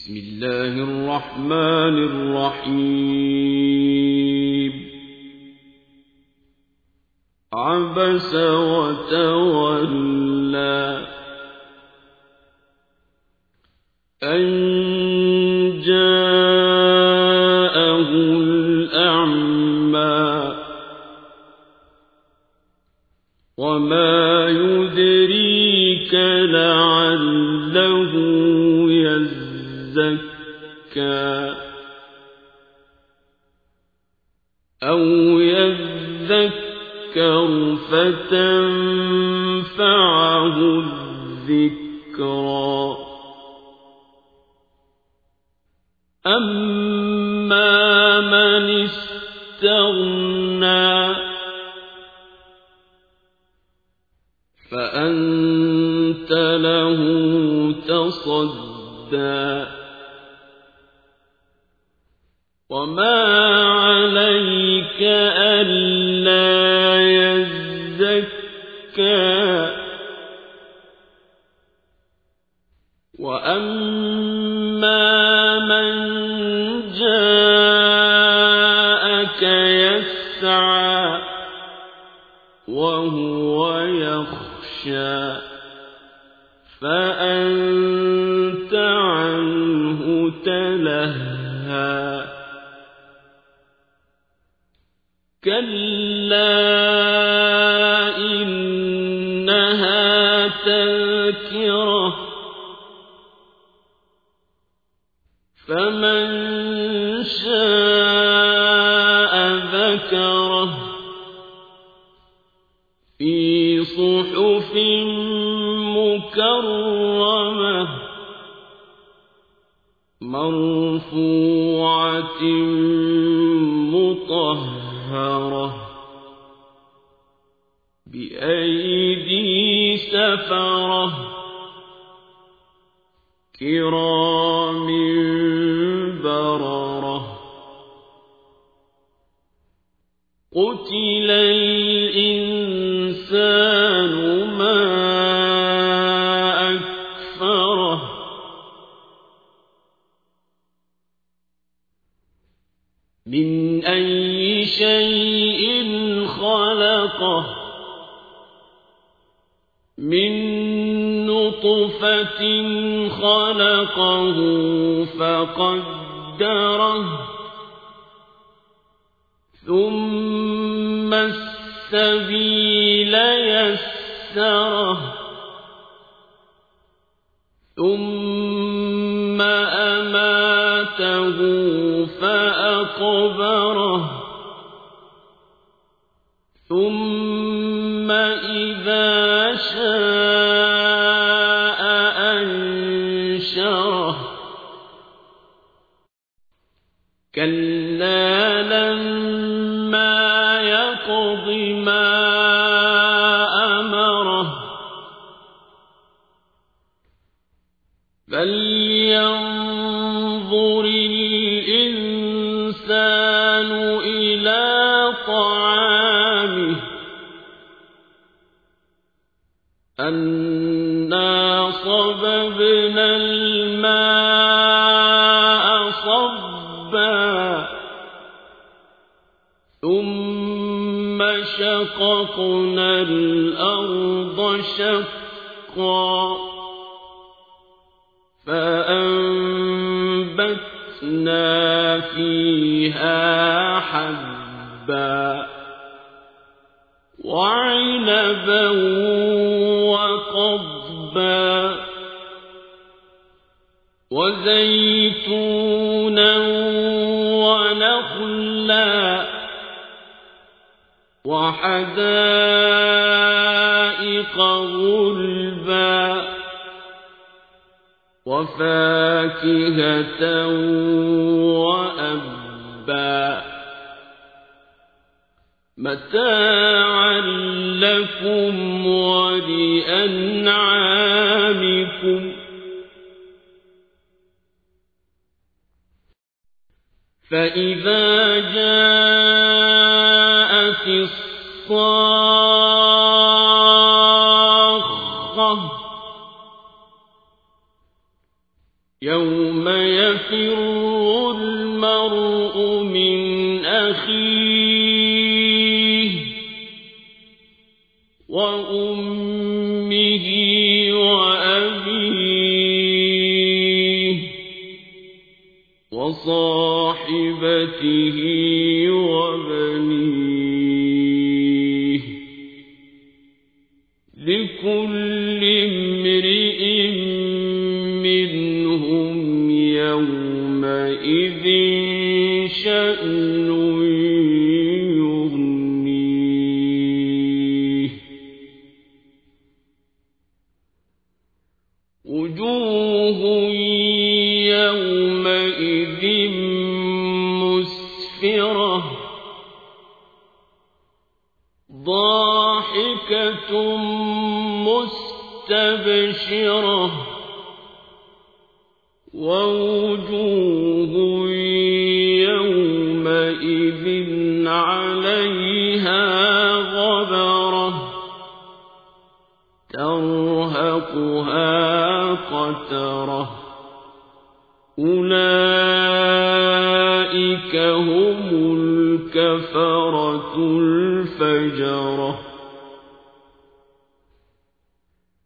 بسم الله الرحمن الرحيم عبس وتولى أن جاءه الأعمى وما يدريك لعله يزكى أو يذكر فتنفعه الذكرى أما من استغنى فأنت له تصدى وما عليك ألا يزكى وأما من جاءك يسعى وهو يخشى فأنت عنه تلهى كلا إنها تذكرة فمن شاء ذكره في صحف مكرمة مرفوعة مطهرة بأيدي سفرة كرام بررة قتل الإنسان ما أكفره من أي شيء خلقه من نطفة خلقه فقدره ثم السبيل يسره ثم أماته فأقبره ثم إذا شاء أنشره كلا لما يقض ما أمره فلينظر الإنسان إلى طعامه أنا صببنا الماء صبا ثم شققنا الأرض شقا فأنبتنا فيها حبا وعنبا وقضبا وزيتونا ونخلا وحدائق غلبا وفاكهة وأبا متاعا لكم ولأنعامكم فإذا جاءت الصاخة يوم يفر المرء من أخيه وأمه وأبيه وصاحبته وبنيه لكل امرئ منهم يومئذ شأن يغنيه وجوه يومئذ مسفرة ضاحكة مستبشرة ووجوه يومئذ عليها غبرة ترهقها قترة أولئك هم الكفرة الفجرة